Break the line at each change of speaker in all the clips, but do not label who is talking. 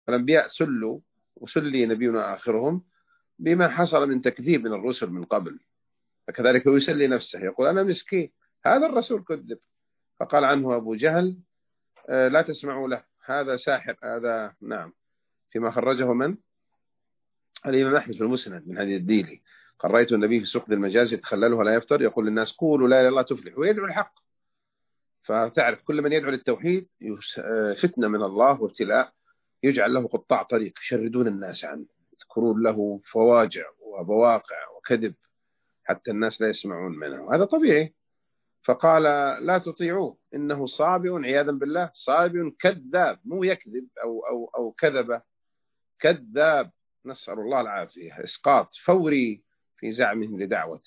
الأنبياء سلوا وسلي نبينا آخرهم بما حصل من تكذيب من الرسل من قبل، فكذلك هو يسلي نفسه يقول أنا مسكين، هذا الرسول كذب. فقال عنه أبو جهل لا تسمعوا له، هذا ساحر، هذا نعم. فيما خرجه من الإمام أحمد في المسند من حديث الديلي قال رأيت النبي في سوق المجاز يتخللها لا يفطر يقول للناس قولوا لا إله إلا الله تفلح، ويدعو الحق. فتعرف كل من يدعو للتوحيد فتنة من الله وابتلاء، يجعل له قطاع طريق يشردون الناس عنه، يذكرون له فواجع وبواقع وكذب حتى الناس لا يسمعون منه، هذا طبيعي. فقال لا تطيعوه إنه صابئ عياذا بالله، صابئ كذاب، مو يكذب أو كذب، كذاب، نسأل الله العافية، إسقاط فوري في زعمهم لدعوته.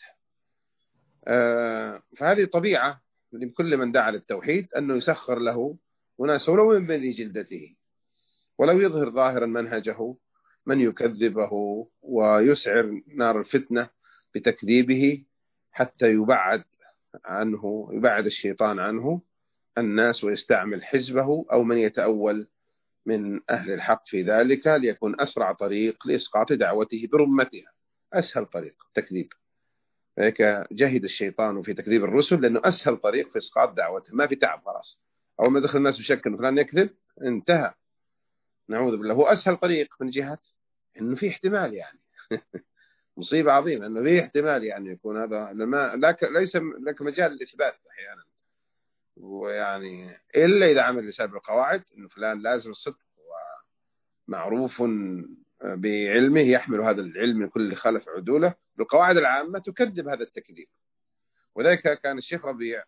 فهذه طبيعة لكل من دعا للتوحيد أنه يسخر له وناس ولو من بني جلدته، ولو يظهر ظاهرا منهجه من يكذبه ويسعر نار الفتنة بتكذيبه حتى يبعد عنه، يبعد الشيطان عنه الناس ويستعمل حزبه أو من يتأول من أهل الحق في ذلك ليكون أسرع طريق لإسقاط دعوته برمتها، أسهل طريق تكذيب. هيك جهد الشيطان في تكذيب الرسل لأنه أسهل طريق في إسقاط دعوته، ما في تعب خلاص. أول ما دخل الناس بشك أنه فلان يكذب انتهى، نعوذ بالله. هو أسهل طريق من جهة أنه في احتمال يعني مصيبة عظيمة أنه في احتمال يعني يكون هذا ليس لك مجال للإثبات أحيانا، ويعني إلا إذا عمل لسبب القواعد أنه فلان لازم الصدق ومعروف بعلمه يحمل هذا العلم من كل خلف عدوله، بالقواعد العامة تكذب هذا التكذيب. وذلك كان الشيخ ربيع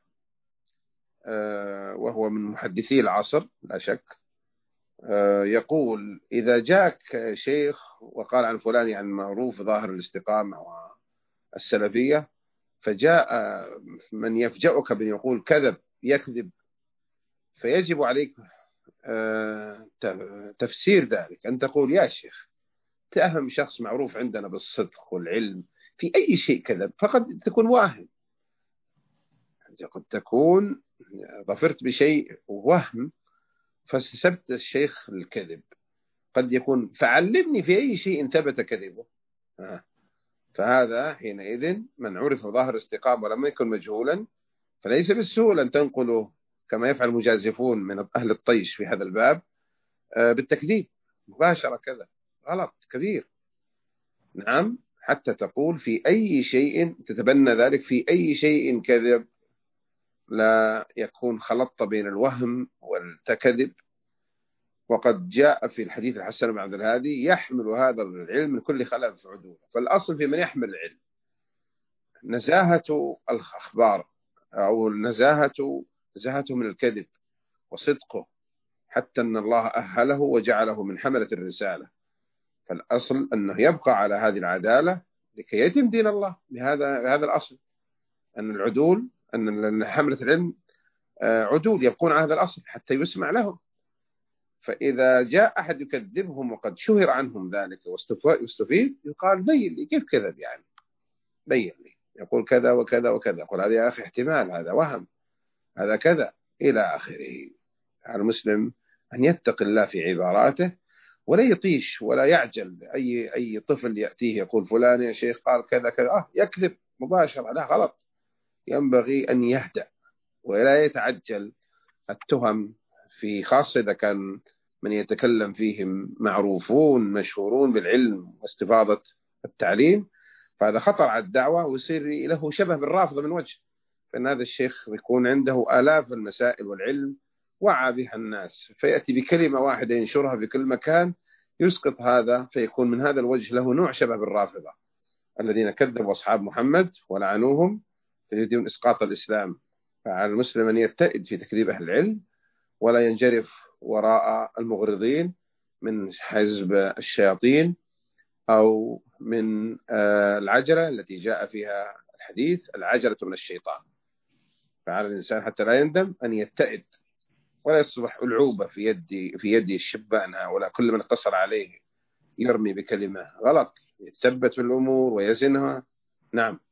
وهو من محدثي العصر لا شك يقول إذا جاءك شيخ وقال عن فلان يعني معروف ظاهر الاستقامة والسلفية، فجاء من يفجأك بأن يقول كذب يكذب، فيجب عليك تفسير ذلك، أن تقول يا شيخ تأهم شخص معروف عندنا بالصدق والعلم في أي شيء كذب، فقد تكون واهم، قد تكون ظفرت بشيء وهم فسبت الشيخ الكذب، قد يكون فعلمني في أي شيء ثبت كذبه. فهذا حينئذ من عرف ظاهر استقامة ولم يكن مجهولا فليس بالسهول أن تنقله كما يفعل المجازفون من أهل الطيش في هذا الباب بالتكذيب مباشرة، كذا غلط كبير. نعم، حتى تقول في أي شيء تتبنى ذلك، في أي شيء كذب، لا يكون خلطت بين الوهم والتكذب. وقد جاء في الحديث الحسن بن عبد الهادي يحمل هذا العلم من كل خلف عدول. فالأصل في من يحمل العلم نزاهة الأخبار أو نزاهته من الكذب وصدقه، حتى أن الله أهله وجعله من حملة الرسالة. فالأصل أنه يبقى على هذه العدالة لكي يتم دين الله بهذا الأصل، أن العدول، أن حملة العلم عدول يبقون على هذا الأصل حتى يسمع لهم. فإذا جاء أحد يكذبهم وقد شهر عنهم ذلك واستفيد يقال بين لي كيف كذب، يعني بين لي، يقول كذا وكذا وكذا، يقول هذا يا أخي احتمال، هذا وهم، هذا كذا إلى آخره. على المسلم أن يتقي الله في عباراته ولا يطيش ولا يعجل. أي طفل يأتيه يقول فلان يا شيخ قال كذا كذا يكذب مباشرة، لا غلط. ينبغي أن يهدأ ولا يتعجل التهم، في خاصة إذا كان من يتكلم فيهم معروفون مشهورون بالعلم واستفاضة التعليم، فهذا خطر على الدعوة ويصير له شبه بالرافضة من وجه. فإن هذا الشيخ يكون عنده آلاف المسائل والعلم وعى بها الناس، فيأتي بكلمة واحدة ينشرها في كل مكان يسقط هذا، فيكون من هذا الوجه له نوع شبه بالرافضة الذين كذبوا أصحاب محمد ولعنوهم فيريدون إسقاط الإسلام. فعلى المسلم أن يبتعد في تكذيب أهل العلم ولا ينجرف وراء المغرضين من حزب الشياطين أو من العجلة التي جاء فيها الحديث العجلة من الشيطان. فعلى الإنسان حتى لا يندم أن يبتعد ولا يصبح ألعوبة في يد الشبان هؤلاء، كل من اتصل عليه يرمي بكلمة غلط، يتثبت في الأمور ويزنها. نعم.